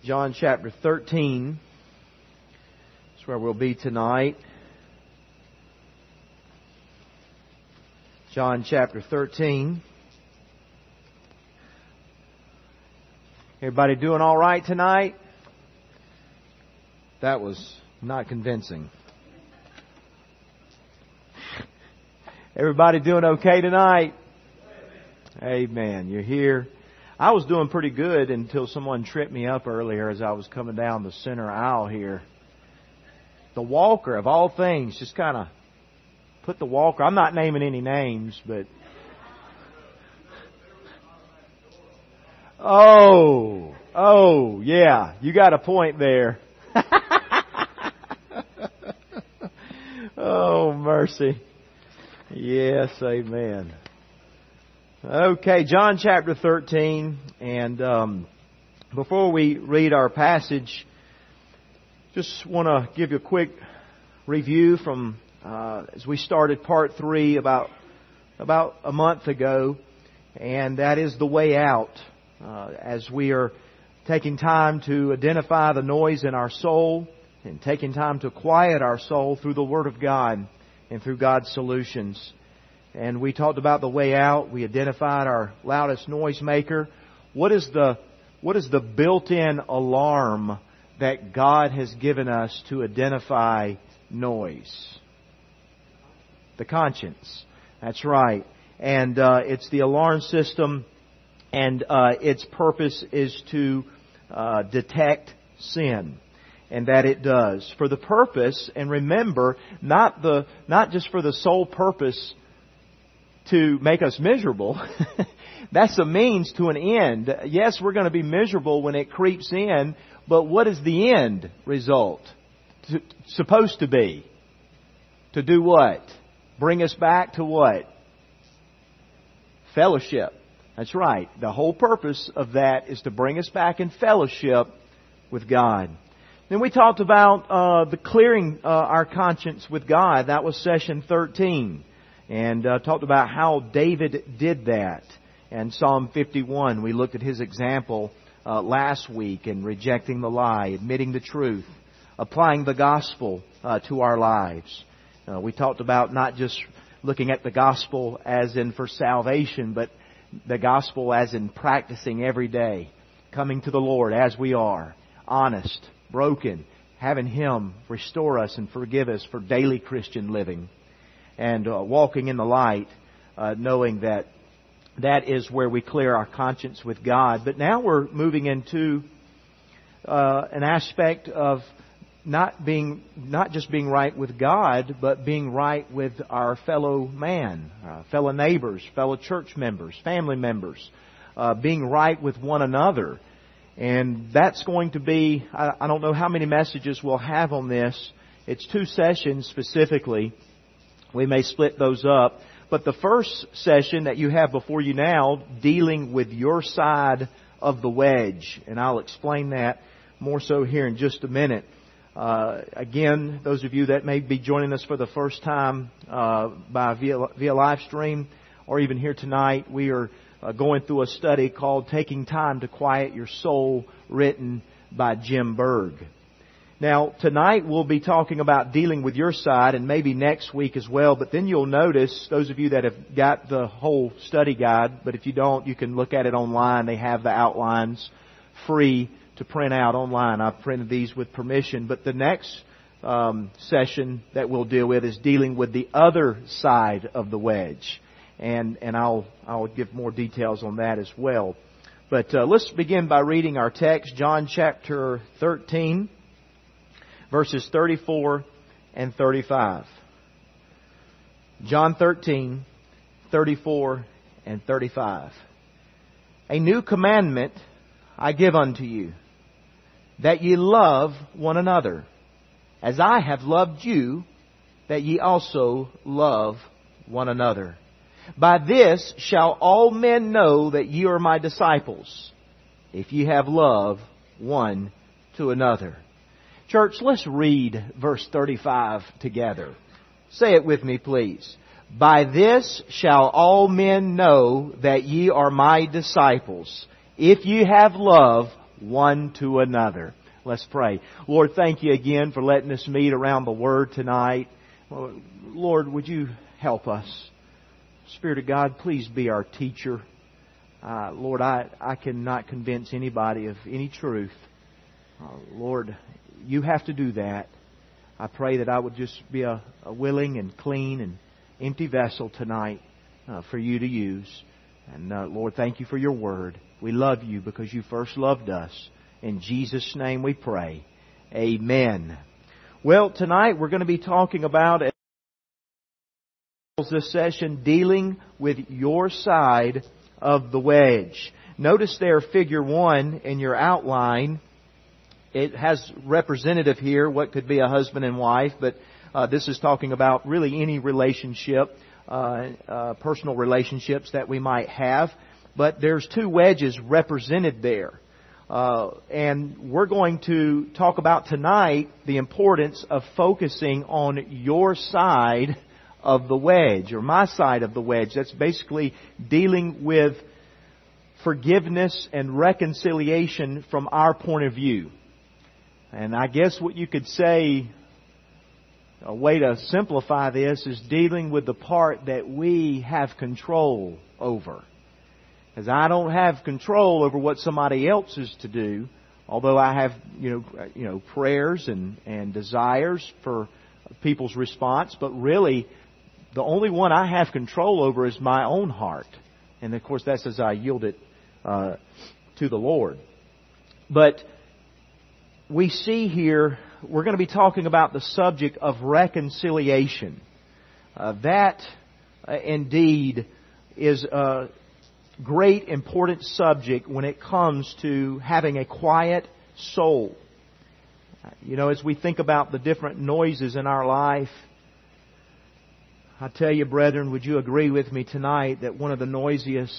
John chapter 13. That's where we'll be tonight. John chapter 13. Everybody doing all right tonight? That was not convincing. Everybody doing okay tonight? Amen. You're here. I was doing pretty good until someone tripped me up earlier as I was coming down the center aisle here. The walker, of all things, just kind of put the walker. I'm not naming any names, but... Oh, yeah. You got a point there. Oh, mercy. Yes, amen. Okay, John chapter 13, and before we read our passage, just want to give you a quick review from as we started part 3 about a month ago, and that is the way out. As we are taking time to identify the noise in our soul and taking time to quiet our soul through the Word of God and through God's solutions. And we talked about the way out. We identified our loudest noise maker. What is the built-in alarm that God has given us to identify noise? The conscience. That's right. And it's the alarm system, and its purpose is to detect sin. And that it does. For the purpose, and remember, not just for the sole purpose to make us miserable. That's a means to an end. Yes, we're going to be miserable when it creeps in, but what is the end result? Supposed to be? To do what? Bring us back to what? Fellowship. That's right. The whole purpose of that is to bring us back in fellowship with God. Then we talked about the clearing our conscience with God. That was session 13. And talked about how David did that. And Psalm 51, we looked at his example last week in rejecting the lie, admitting the truth, applying the gospel to our lives. We talked about not just looking at the gospel as in for salvation, but the gospel as in practicing every day, coming to the Lord as we are, honest, broken, having Him restore us and forgive us for daily Christian living. And walking in the light, knowing that is where we clear our conscience with God. But now we're moving into an aspect of not just being right with God, but being right with our fellow man, fellow neighbors, fellow church members, family members, being right with one another. And that's going to be, I don't know how many messages we'll have on this. It's 2 sessions specifically. We may split those up. But the first session that you have before you now, dealing with your side of the wedge. And I'll explain that more so here in just a minute. Again, those of you that may be joining us for the first time via live stream or even here tonight, we are going through a study called Taking Time to Quiet Your Soul, written by Jim Berg. Now, tonight we'll be talking about dealing with your side, and maybe next week as well. But then you'll notice, those of you that have got the whole study guide, but if you don't, you can look at it online. They have the outlines free to print out online. I've printed these with permission. But the next session that we'll deal with is dealing with the other side of the wedge. And I'll give more details on that as well. But let's begin by reading our text, John chapter 13. Verses 34 and 35. John 13, 34 and 35. A new commandment I give unto you, that ye love one another, as I have loved you, that ye also love one another. By this shall all men know that ye are my disciples, if ye have love one to another. Church, let's read verse 35 together. Say it with me, please. By this shall all men know that ye are my disciples, if ye have love one to another. Let's pray. Lord, thank You again for letting us meet around the Word tonight. Lord, would You help us? Spirit of God, please be our teacher. Lord, I cannot convince anybody of any truth. Lord, You have to do that. I pray that I would just be a willing and clean and empty vessel tonight for You to use. And Lord, thank You for Your Word. We love You because You first loved us. In Jesus' name we pray. Amen. Well, tonight we're going to be talking about this session dealing with your side of the wedge. Notice there figure 1 in your outline. It has representative here what could be a husband and wife, but this is talking about really any relationship, personal relationships that we might have. But there's 2 wedges represented there. And we're going to talk about tonight the importance of focusing on your side of the wedge, or my side of the wedge. That's basically dealing with forgiveness and reconciliation from our point of view. And I guess what you could say, a way to simplify this, is dealing with the part that we have control over. Because I don't have control over what somebody else is to do, although I have, prayers and desires for people's response. But really, the only one I have control over is my own heart. And of course, that's as I yield it to the Lord. But we see here, we're going to be talking about the subject of reconciliation. That indeed is a great important subject when it comes to having a quiet soul. As we think about the different noises in our life, I tell you, brethren, would you agree with me tonight that one of the noisiest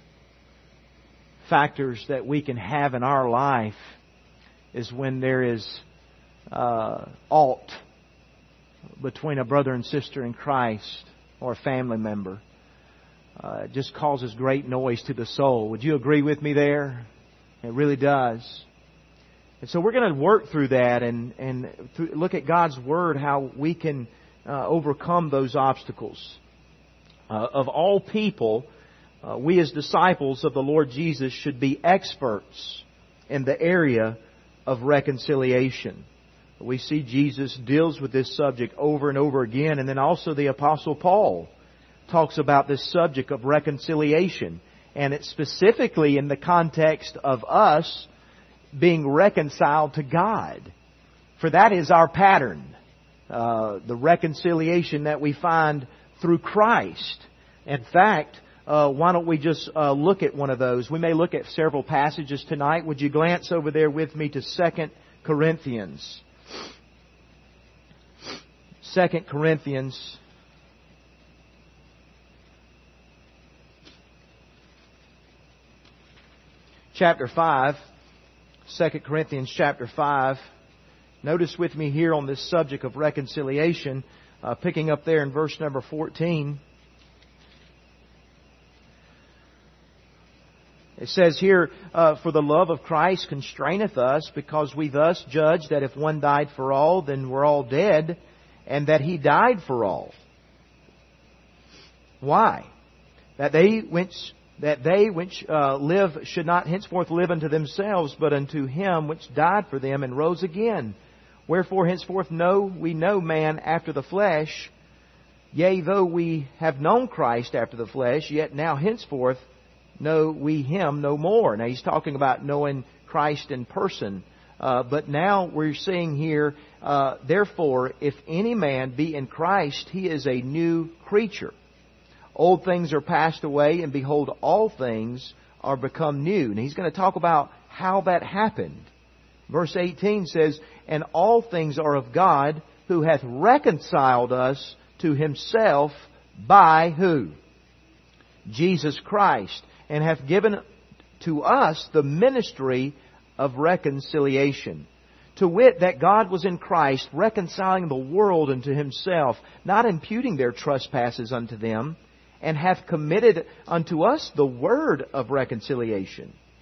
factors that we can have in our life is when there is alt between a brother and sister in Christ or a family member. It just causes great noise to the soul. Would you agree with me there? It really does. And so we're going to work through that and look at God's Word, how we can overcome those obstacles. Of all people, we as disciples of the Lord Jesus should be experts in the area of reconciliation. We see Jesus deals with this subject over and over again, and then also the Apostle Paul talks about this subject of reconciliation, and it's specifically in the context of us being reconciled to God. For that is our pattern, the reconciliation that we find through Christ. In fact, why don't we just look at one of those? We may look at several passages tonight. Would you glance over there with me to 2 Corinthians? 2 Corinthians chapter 5. 2 Corinthians chapter 5. Notice with me here on this subject of reconciliation, picking up there in verse number 14. It says here, for the love of Christ constraineth us, because we thus judge that if one died for all, then we're all dead, and that He died for all. Why? That they which live should not henceforth live unto themselves, but unto Him which died for them and rose again. Wherefore henceforth we know man after the flesh. Yea, though we have known Christ after the flesh, yet now henceforth know we Him no more. Now he's talking about knowing Christ in person. But now we're seeing here, therefore, if any man be in Christ, he is a new creature. Old things are passed away, and behold, all things are become new. And he's going to talk about how that happened. Verse 18 says, and all things are of God, who hath reconciled us to Himself by who? Jesus Christ, and hath given to us the ministry of reconciliation. To wit, that God was in Christ, reconciling the world unto Himself, not imputing their trespasses unto them, and hath committed unto us the word of reconciliation.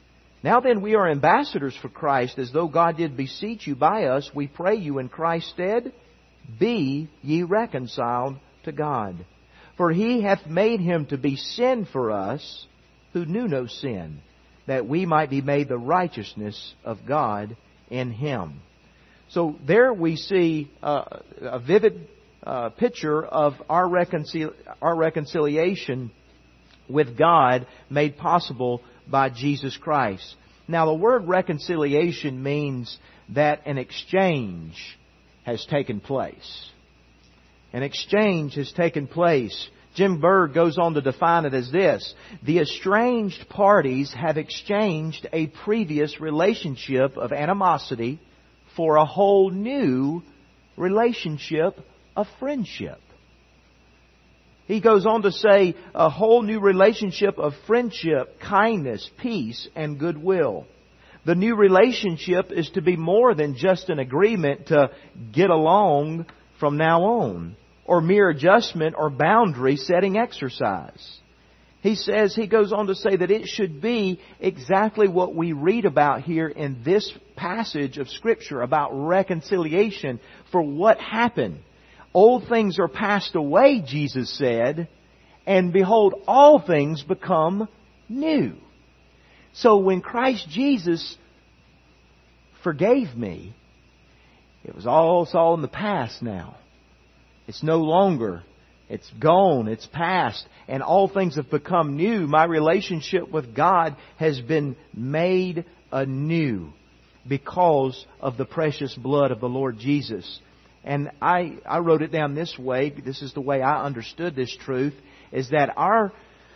Now then, we are ambassadors for Christ, as though God did beseech you by us. We pray you in Christ's stead, be ye reconciled to God. For He hath made Him to be sin for us, who knew no sin, that we might be made the righteousness of God in Him. So there we see a vivid picture of our reconciliation with God made possible by Jesus Christ. Now, the word reconciliation means that an exchange has taken place. An exchange has taken place. Jim Berg goes on to define it as this: the estranged parties have exchanged a previous relationship of animosity for a whole new relationship of friendship. He goes on to say a whole new relationship of friendship, kindness, peace, and goodwill. The new relationship is to be more than just an agreement to get along from now on, or mere adjustment or boundary setting exercise. He goes on to say that it should be exactly what we read about here in this passage of Scripture about reconciliation. For what happened? Old things are passed away, Jesus said, and behold, all things become new. So when Christ Jesus forgave me, it's all in the past now. It's no longer. It's gone. It's past. And all things have become new. My relationship with God has been made anew because of the precious blood of the Lord Jesus. And I wrote it down this way. This is the way I understood this truth, is that our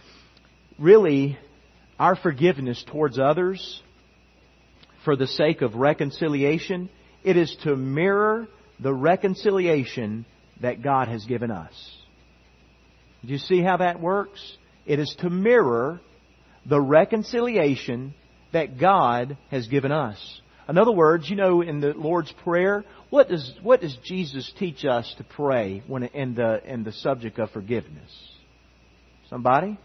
forgiveness towards others for the sake of reconciliation, it is to mirror the reconciliation that God has given us. Do you see how that works? It is to mirror the reconciliation that God has given us. In other words, in the Lord's Prayer, what does Jesus teach us to pray when in the subject of forgiveness? Somebody?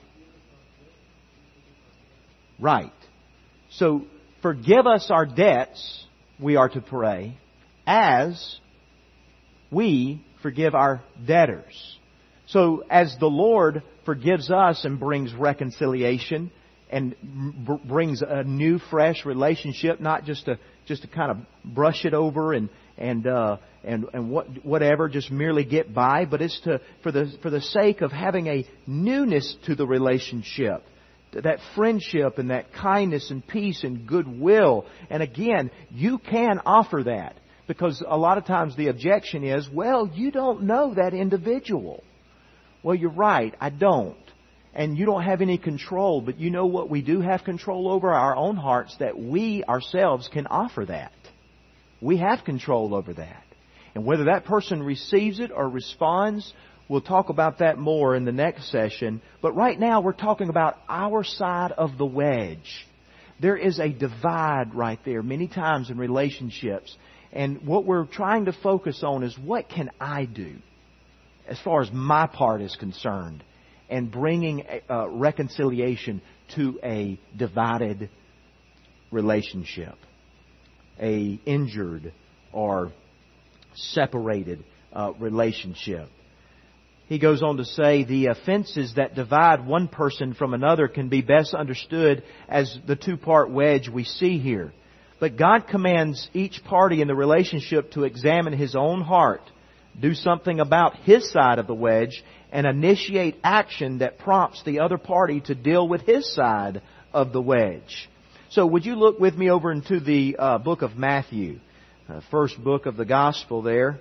Right. So, forgive us our debts, we are to pray, as we forgive our debtors. So, as the Lord forgives us and brings reconciliation and brings a new, fresh relationship, not just to kind of brush it over and whatever, just merely get by, but it's for the sake of having a newness to the relationship, that friendship and that kindness and peace and goodwill. And again, you can offer that, because a lot of times the objection is, well, you don't know that individual. Well, you're right, I don't. And you don't have any control, but you know what we do have control over? Our own hearts, that we ourselves can offer that. We have control over that. And whether that person receives it or responds, we'll talk about that more in the next session. But right now we're talking about our side of the wedge. There is a divide right there many times in relationships. And what we're trying to focus on is, what can I do as far as my part is concerned, and bringing reconciliation to a divided relationship, a injured or separated relationship. He goes on to say the offenses that divide one person from another can be best understood as the two-part wedge we see here. But God commands each party in the relationship to examine his own heart, do something about his side of the wedge, and initiate action that prompts the other party to deal with his side of the wedge. So would you look with me over into the book of Matthew, first book of the Gospel there.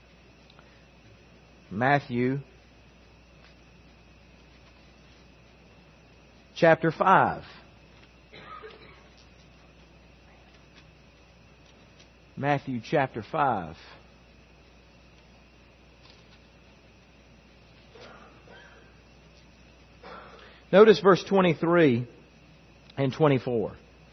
Matthew chapter 5. Matthew chapter 5. Notice verse 23 and 24.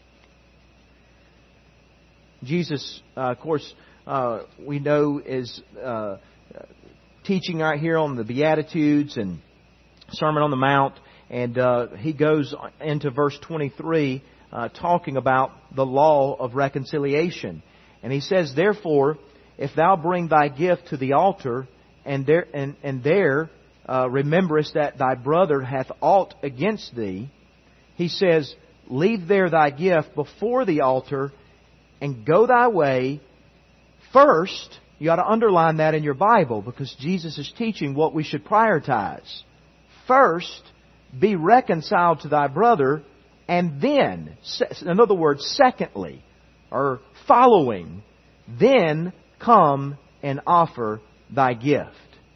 Jesus, of course, we know is teaching right here on the Beatitudes and Sermon on the Mount. And he goes into verse 23 talking about the law of reconciliation. And he says, therefore, if thou bring thy gift to the altar, and there rememberest that thy brother hath aught against thee, he says, leave there thy gift before the altar, and go thy way. First, you ought to underline that in your Bible, because Jesus is teaching what we should prioritize. First, be reconciled to thy brother, and then, in other words, secondly, or following, then come and offer thy gift.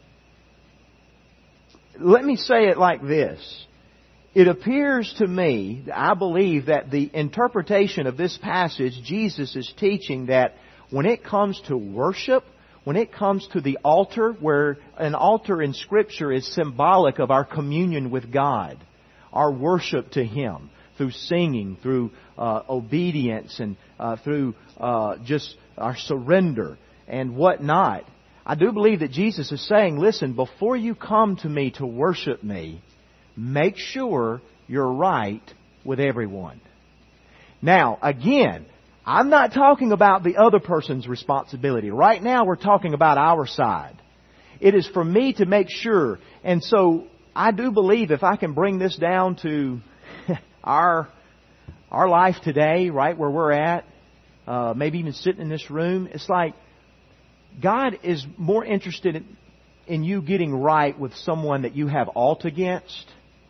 Let me say it like this. It appears to me, I believe that the interpretation of this passage, Jesus is teaching that when it comes to worship, when it comes to the altar, where an altar in Scripture is symbolic of our communion with God, our worship to Him, through singing, through obedience, and through just our surrender and whatnot. I do believe that Jesus is saying, listen, before you come to me to worship me, make sure you're right with everyone. Now, again, I'm not talking about the other person's responsibility. Right now, we're talking about our side. It is for me to make sure. And so, I do believe if I can bring this down to our life today, right where we're at, maybe even sitting in this room, it's like God is more interested in you getting right with someone that you have aught against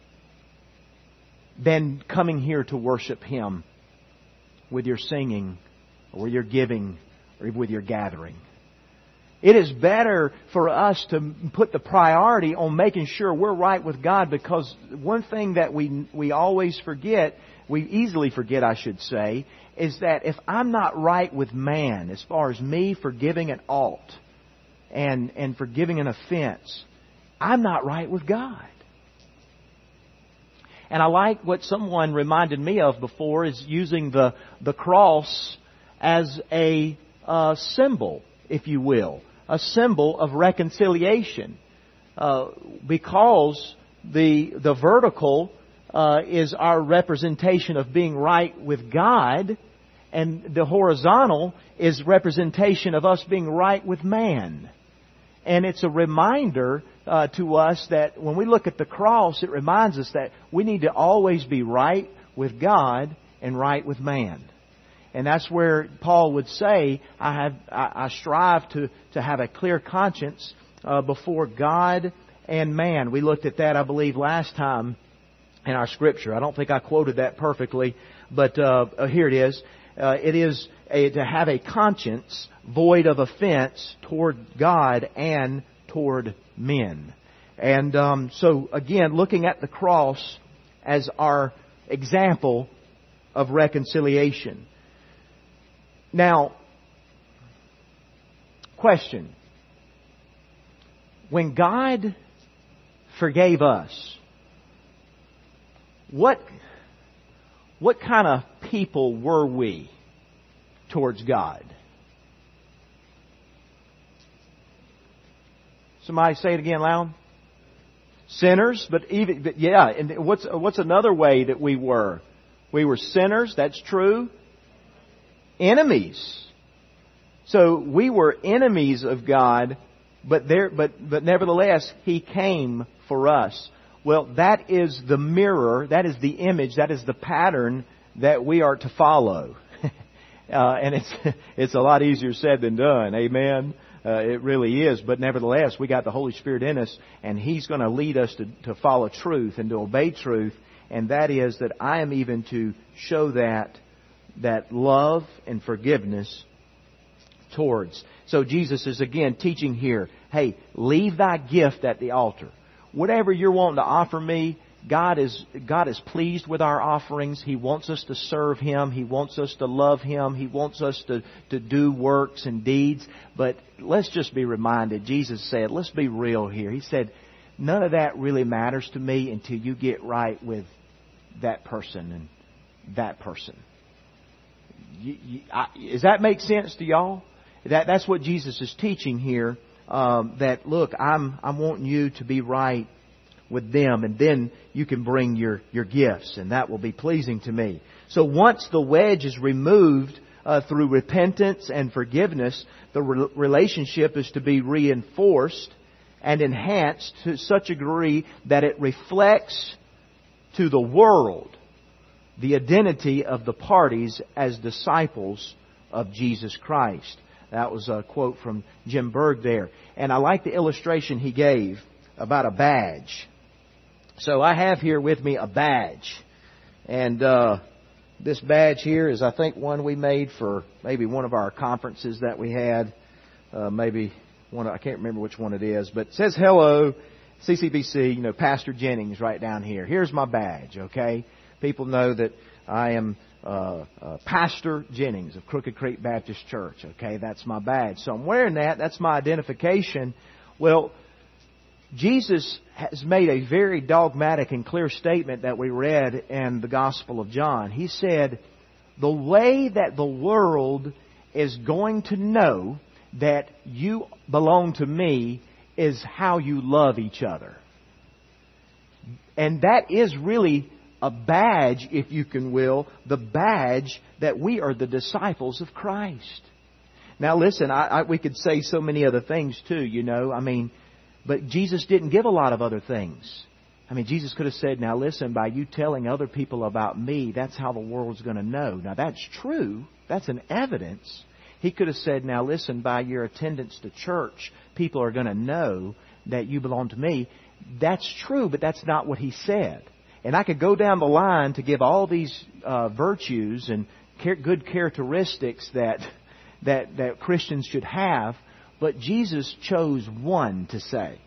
than coming here to worship Him with your singing, or with your giving, or with your gathering. It is better for us to put the priority on making sure we're right with God, because one thing that we always forget, we easily forget, I should say, is that if I'm not right with man, as far as me forgiving an ought and forgiving an offense, I'm not right with God. And I like what someone reminded me of before, is using the cross as a symbol, if you will. A symbol of reconciliation. Because the vertical is our representation of being right with God, and the horizontal is representation of us being right with man. And it's a reminder to us that when we look at the cross, it reminds us that we need to always be right with God and right with man. And that's where Paul would say, I strive to have a clear conscience before God and man. We looked at that, I believe, last time in our Scripture. I don't think I quoted that perfectly, but here it is. It is to have a conscience void of offense toward God and toward men. And so, again, looking at the cross as our example of reconciliation. Now, question. When God forgave us, what kind of people were we towards God? Somebody say it again loud. Sinners, but yeah. And what's another way that we were? We were sinners. That's true. Enemies. So we were enemies of God, but nevertheless, He came for us. Well, that is the mirror, that is the image, that is the pattern that we are to follow. And it's a lot easier said than done. Amen. It really is. But nevertheless, we got the Holy Spirit in us, and He's going to lead us to follow truth and to obey truth. And that is that I am even to show that love and forgiveness towards. So Jesus is again teaching here, hey, leave thy gift at the altar. Whatever you're wanting to offer me, God is pleased with our offerings. He wants us to serve Him. He wants us to love Him. He wants us to do works and deeds. But let's just be reminded, Jesus said, let's be real here. He said, none of that really matters to me until you get right with that person and that person. Does that make sense to y'all? That's what Jesus is teaching here. That look, I'm wanting you to be right with them, and then you can bring your gifts, and that will be pleasing to me. So once the wedge is removed through repentance and forgiveness, the relationship is to be reinforced and enhanced to such a degree that it reflects to the world the identity of the parties as disciples of Jesus Christ. That was a quote from Jim Berg there. And I like the illustration he gave about a badge. So I have here with me a badge. And this badge here is, I think, one we made for maybe one of our conferences that we had. Maybe one, I can't remember which one it is. But it says, "Hello, CCBC, Pastor Jennings," right down here. Here's my badge, okay? People know that I am Pastor Jennings of Crooked Creek Baptist Church. Okay, that's my badge. So I'm wearing that. That's my identification. Well, Jesus has made a very dogmatic and clear statement that we read in the Gospel of John. He said, the way that the world is going to know that you belong to me is how you love each other. And that is really a badge, if you can will, the badge that we are the disciples of Christ. Now listen, we could say so many other things too, but Jesus didn't give a lot of other things. Jesus could have said, now listen, by you telling other people about me, that's how the world's going to know. Now that's true. That's an evidence. He could have said, now listen, by your attendance to church, people are going to know that you belong to me. That's true, but that's not what He said. And I could go down the line to give all these virtues and good characteristics that Christians should have, but Jesus chose one to say.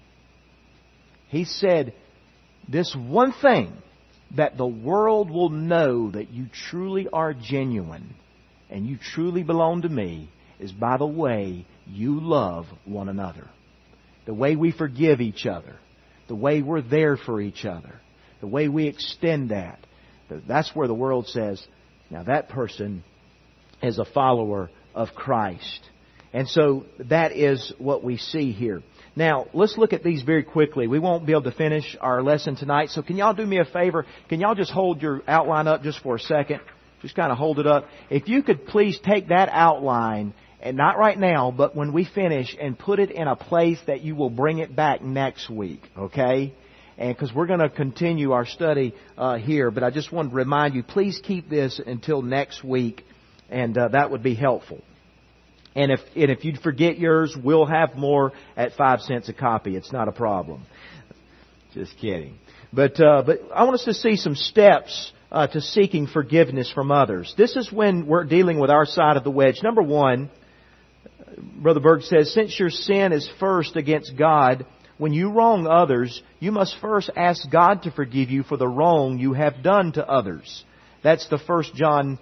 He said, this one thing that the world will know that you truly are genuine and you truly belong to me is by the way you love one another. The way we forgive each other. The way we're there for each other. The way we extend that. That's where the world says, now that person is a follower of Christ. And so that is what we see here. Now, let's look at these very quickly. We won't be able to finish our lesson tonight. So can y'all do me a favor? Can y'all just hold your outline up just for a second? Just kind of hold it up. If you could please take that outline, and not right now, but when we finish, and put it in a place that you will bring it back next week. Okay? And because we're going to continue our study here, but I just want to remind you, please keep this until next week, and that would be helpful. And if you forget yours, we'll have more at 5 cents a copy. It's not a problem. Just kidding. But I want us to see some steps to seeking forgiveness from others. This is when we're dealing with our side of the wedge. Number one, Brother Berg says, since your sin is first against God, when you wrong others, you must first ask God to forgive you for the wrong you have done to others. That's the 1 John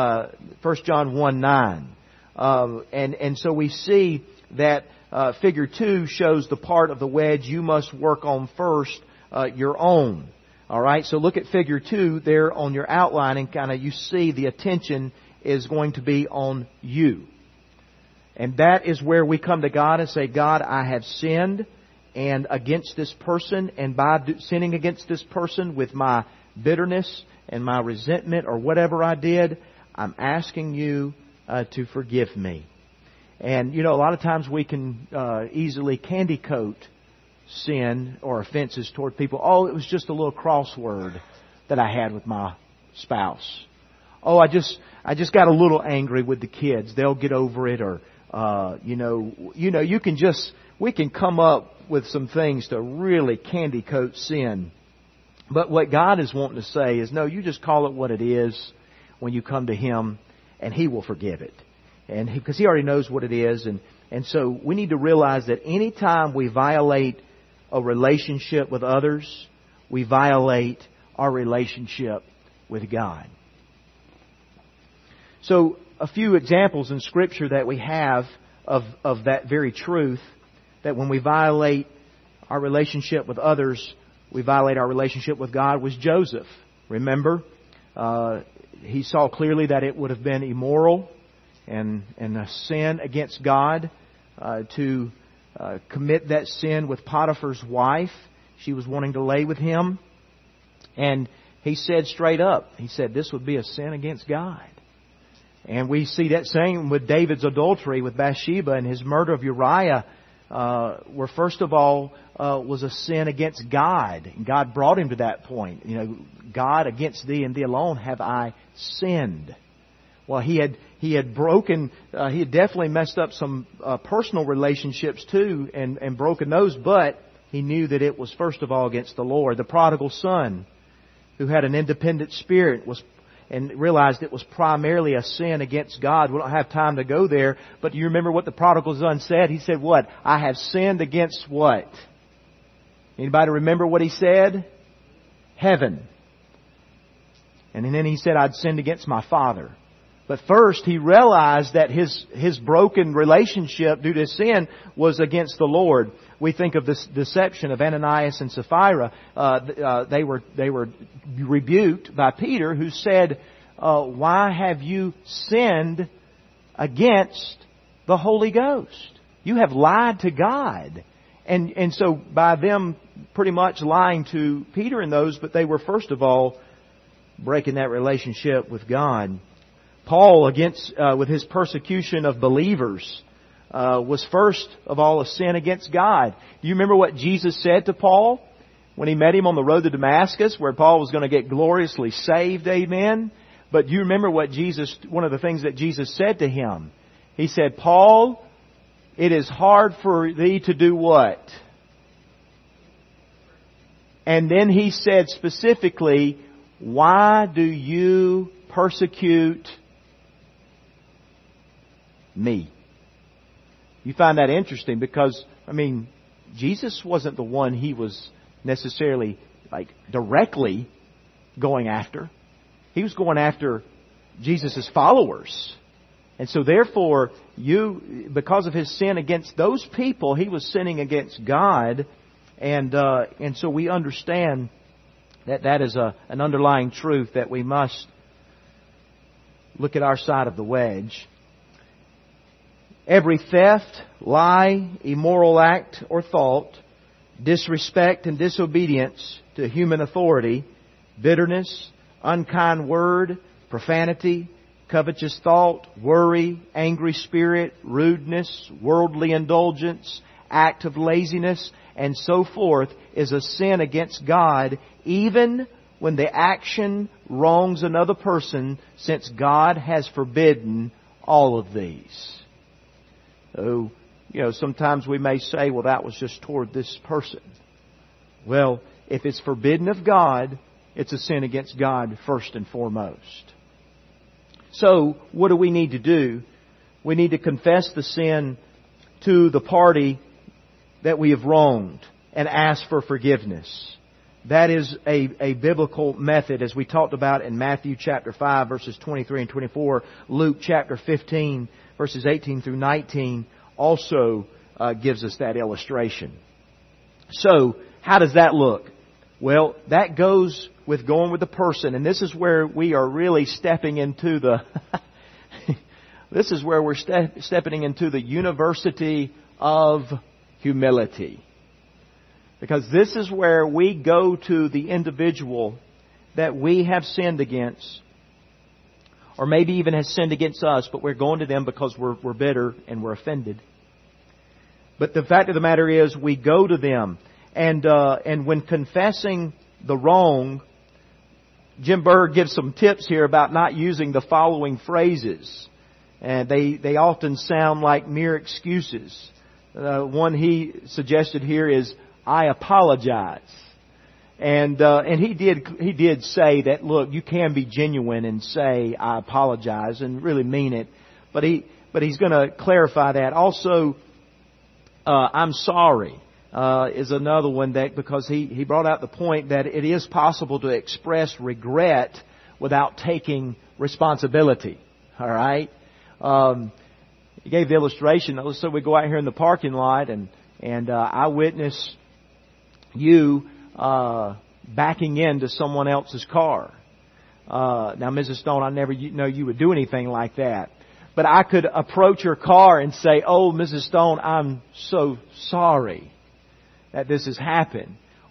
1:9. And so we see that figure 2 shows the part of the wedge you must work on first, your own. All right, so look at figure 2 there on your outline, and you see the attention is going to be on you. And that is where we come to God and say, God, I have sinned and against this person, and by sinning against this person with my bitterness and my resentment or whatever I did, I'm asking you to forgive me. And a lot of times we can easily candy coat sin or offenses toward people. Oh, it was just a little crossword that I had with my spouse. Oh, I just got a little angry with the kids. They'll get over it. Or we can come up with some things to really candy coat sin. But what God is wanting to say is, no, you just call it what it is when you come to Him, and He will forgive it. And because He already knows what it is. And so we need to realize that any time we violate a relationship with others, we violate our relationship with God. So a few examples in Scripture that we have of that very truth, that when we violate our relationship with others, we violate our relationship with God, was Joseph. Remember, he saw clearly that it would have been immoral and a sin against God to commit that sin with Potiphar's wife. She was wanting to lay with him. And he said straight up, he said, this would be a sin against God. And we see that same with David's adultery with Bathsheba and his murder of Uriah, where first of all was a sin against God. And God brought him to that point. You know, God, against thee and thee alone have I sinned. Well, he had broken, he had definitely messed up some personal relationships too and broken those, but he knew that it was first of all against the Lord. The prodigal son, who had an independent spirit, and realized it was primarily a sin against God. We don't have time to go there, but you remember what the prodigal son said? He said what? I have sinned against what? Anybody remember what he said? Heaven. And then he said, I'd sinned against my father. But first, he realized that his broken relationship due to sin was against the Lord. We think of this deception of Ananias and Sapphira. They were rebuked by Peter, who said, why have you sinned against the Holy Ghost? You have lied to God. And so by them pretty much lying to Peter and those, but they were first of all breaking that relationship with God. Paul, with his persecution of believers, was first of all a sin against God. Do you remember what Jesus said to Paul when he met him on the road to Damascus, where Paul was going to get gloriously saved? Amen. But do you remember one of the things that Jesus said to him? He said, Paul, it is hard for thee to do what? And then he said specifically, why do you persecute me? You find that interesting because, Jesus wasn't the one he was necessarily directly going after. He was going after Jesus' followers. And so therefore, because of his sin against those people, he was sinning against God. And so we understand that is an underlying truth that we must look at our side of the wedge. Every theft, lie, immoral act or thought, disrespect and disobedience to human authority, bitterness, unkind word, profanity, covetous thought, worry, angry spirit, rudeness, worldly indulgence, act of laziness, and so forth is a sin against God, even when the action wrongs another person, since God has forbidden all of these. So, sometimes we may say, well, that was just toward this person. Well, if it's forbidden of God, it's a sin against God first and foremost. So, what do we need to do? We need to confess the sin to the party that we have wronged and ask for forgiveness. That is a biblical method, as we talked about in Matthew chapter 5, verses 23 and 24. Luke chapter 15, verses 18 through 19, also gives us that illustration. So, how does that look? Well, that goes with going with the person, and this is where we are really stepping into the stepping into the university of humility. Because this is where we go to the individual that we have sinned against, or maybe even has sinned against us, but we're going to them because we're bitter and we're offended. But the fact of the matter is, we go to them. And when confessing the wrong, Jim Berg gives some tips here about not using the following phrases. And they often sound like mere excuses. One he suggested here is, I apologize. And he did say that, look, you can be genuine and say, I apologize, and really mean it. But he's going to clarify that. Also, I'm sorry. Is another one because he brought out the point that it is possible to express regret without taking responsibility. All right? He gave the illustration. So we go out here in the parking lot and I witness you backing into someone else's car. Now, Mrs. Stone, I never know you would do anything like that. But I could approach your car and say, oh, Mrs. Stone, I'm so sorry that this has happened.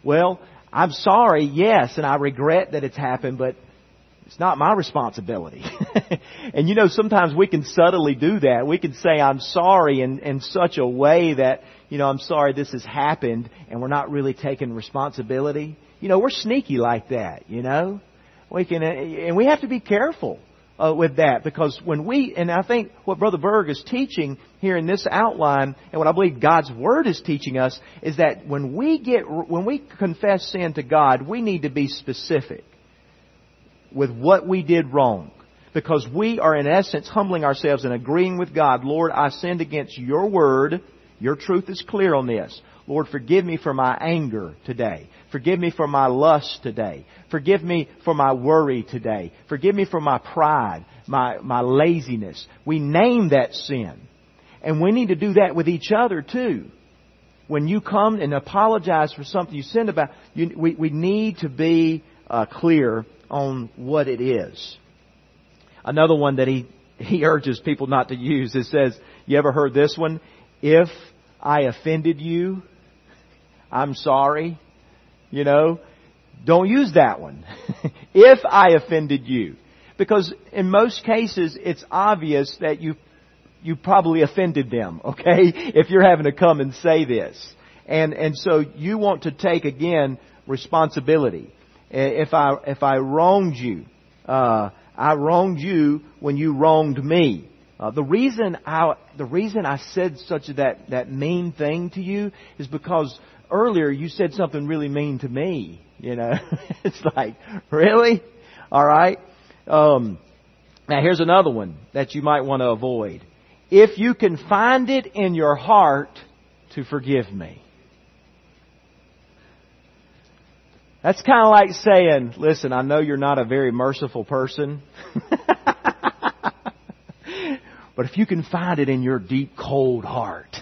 Well, I'm sorry, yes, and I regret that it's happened, but it's not my responsibility. And you know, sometimes we can subtly do that. We can say, I'm sorry in such a way that, you know, I'm sorry this has happened, and we're not really taking responsibility. You know, we're sneaky like that, you know. We can, and we have to be careful with that, because and I think what Brother Berg is teaching here in this outline, and what I believe God's Word is teaching us, is that when we confess sin to God, we need to be specific with what we did wrong. Because we are in essence humbling ourselves and agreeing with God. Lord, I sinned against Your Word. Your truth is clear on this. Lord, forgive me for my anger today. Forgive me for my lust today. Forgive me for my worry today. Forgive me for my pride, my laziness. We name that sin. And we need to do that with each other too. When you come and apologize for something you sinned about, we need to be clear on what it is. Another one that he urges people not to use, it says, you ever heard this one? If I offended you, I'm sorry. You know, don't use that one. If I offended you. Because in most cases, it's obvious that you probably offended them, okay? If you're having to come and say this. And so you want to take, again, responsibility. If I wronged you, I wronged you when you wronged me. The reason I said such that mean thing to you is because earlier you said something really mean to me. You know, it's like, really? All right. Now here's another one that you might want to avoid. If you can find it in your heart to forgive me. That's kind of like saying, listen, I know you're not a very merciful person. But if you can find it in your deep, cold heart,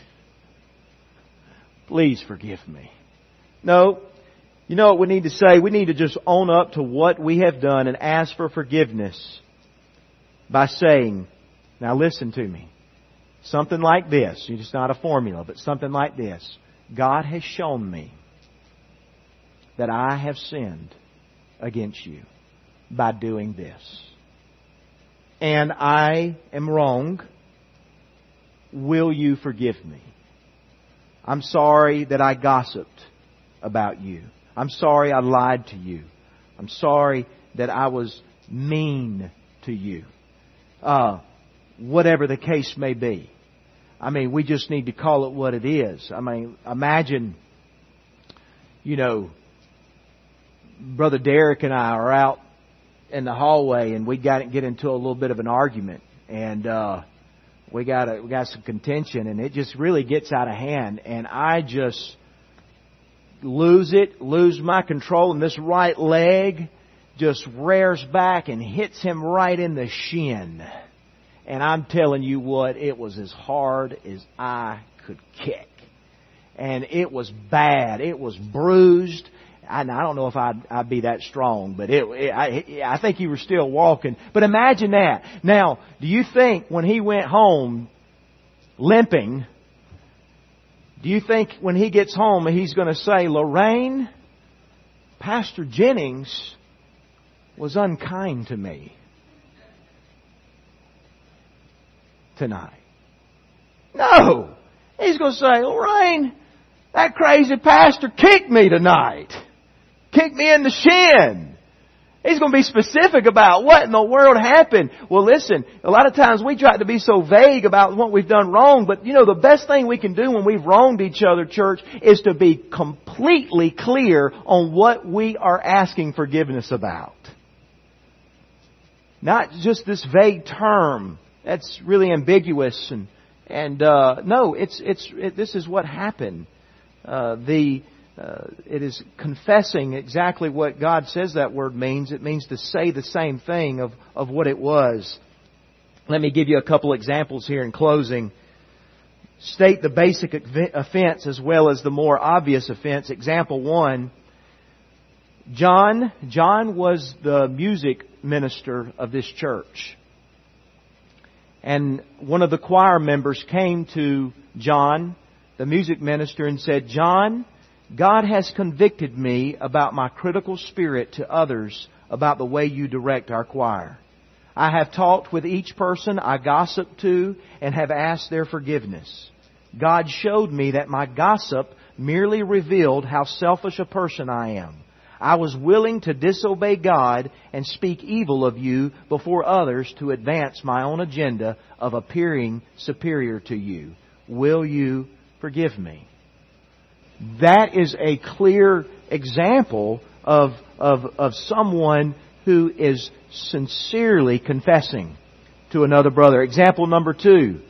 please forgive me. No. You know what we need to say? We need to just own up to what we have done and ask for forgiveness by saying, now listen to me. Something like this. It's not a formula, but something like this. God has shown me that I have sinned against you by doing this. And I am wrong. Will you forgive me? I'm sorry that I gossiped about you. I'm sorry I lied to you. I'm sorry that I was mean to you. Whatever the case may be. I mean, we just need to call it what it is. I mean, imagine, you know, Brother Derek and I are out in the hallway and we get into a little bit of an argument, and we got some contention, and it just really gets out of hand, and I just lose my control, and this right leg just rears back and hits him right in the shin. And I'm telling you what, it was as hard as I could kick. And it was bad. It was bruised. I don't know if I'd be that strong, but I think you were still walking. But imagine that. Now, do you think when he went home limping, do you think when he gets home he's going to say, Lorraine, Pastor Jennings was unkind to me tonight? No! He's going to say, Lorraine, that crazy pastor kicked me tonight. Kicked me in the shin. He's going to be specific about what in the world happened. Well, listen, a lot of times we try to be so vague about what we've done wrong, but you know, the best thing we can do when we've wronged each other, church, is to be completely clear on what we are asking forgiveness about. Not just this vague term that's really ambiguous and no, this is what happened. It is confessing exactly what God says that word means. It means to say the same thing of what it was. Let me give you a couple examples here in closing. State the basic offense as well as the more obvious offense. Example 1. John was the music minister of this church. And one of the choir members came to John, the music minister, and said, John, God has convicted me about my critical spirit to others about the way you direct our choir. I have talked with each person I gossip to and have asked their forgiveness. God showed me that my gossip merely revealed how selfish a person I am. I was willing to disobey God and speak evil of you before others to advance my own agenda of appearing superior to you. Will you forgive me? That is a clear example of someone who is sincerely confessing to another brother. Example number 2.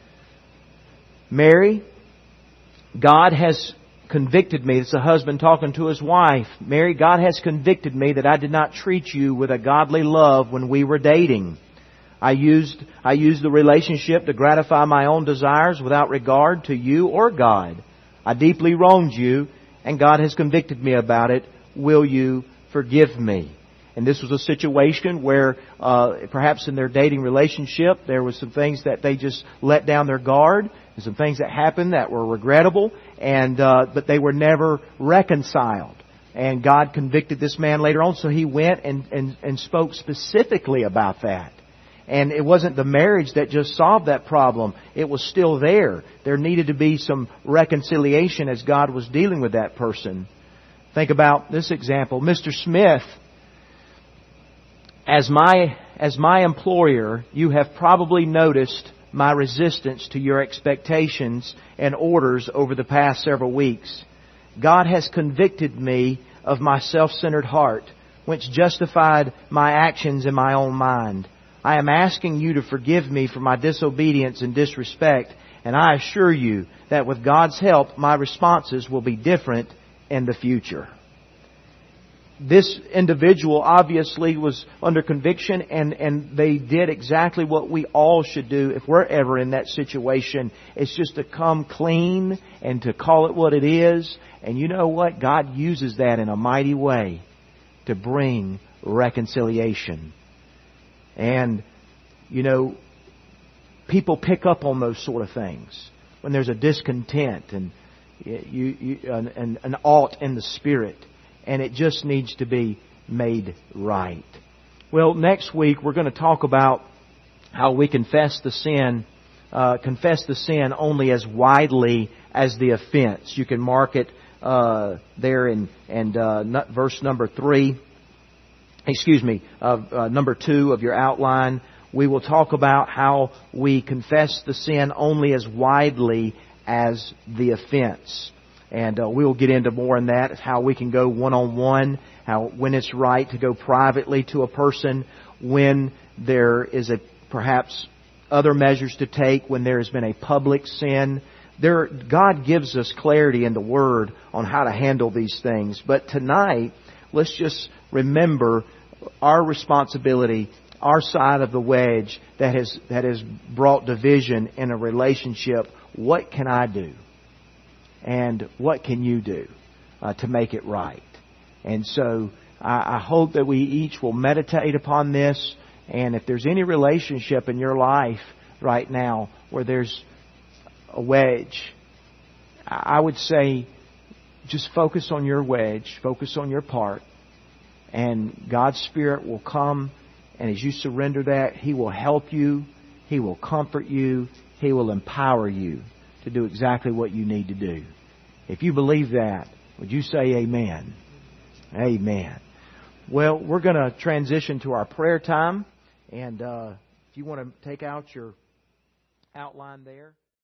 Mary, God has convicted me. It's a husband talking to his wife. Mary, God has convicted me that I did not treat you with a godly love when we were dating. I used the relationship to gratify my own desires without regard to you or God. I deeply wronged you, and God has convicted me about it. Will you forgive me? And this was a situation where perhaps in their dating relationship there was some things that they just let down their guard, and some things that happened that were regrettable, and but they were never reconciled. And God convicted this man later on, so he went and spoke specifically about that. And it wasn't the marriage that just solved that problem. It was still there. There needed to be some reconciliation as God was dealing with that person. Think about this example. Mr. Smith, as my employer, you have probably noticed my resistance to your expectations and orders over the past several weeks. God has convicted me of my self-centered heart, which justified my actions in my own mind. I am asking you to forgive me for my disobedience and disrespect, and I assure you that with God's help, my responses will be different in the future. This individual obviously was under conviction, and they did exactly what we all should do if we're ever in that situation. It's just to come clean and to call it what it is. And you know what? God uses that in a mighty way to bring reconciliation. And, you know, people pick up on those sort of things when there's a discontent and an ought in the spirit. And it just needs to be made right. Well, next week we're going to talk about how we confess the sin only as widely as the offense. You can mark it there in verse number 3. Number 2 of your outline. We will talk about how we confess the sin only as widely as the offense. And we'll get into more in that, how we can go one-on-one, when it's right to go privately to a person, when there is perhaps other measures to take, when there has been a public sin. God gives us clarity in the Word on how to handle these things. But tonight, let's just remember our responsibility, our side of the wedge that has brought division in a relationship. What can I do? And what can you do to make it right? And so I hope that we each will meditate upon this. And if there's any relationship in your life right now where there's a wedge, I would say just focus on your wedge, focus on your part, and God's Spirit will come, and as you surrender that, He will help you, He will comfort you, He will empower you to do exactly what you need to do. If you believe that, would you say amen? Amen. Well, we're going to transition to our prayer time, and if you want to take out your outline there.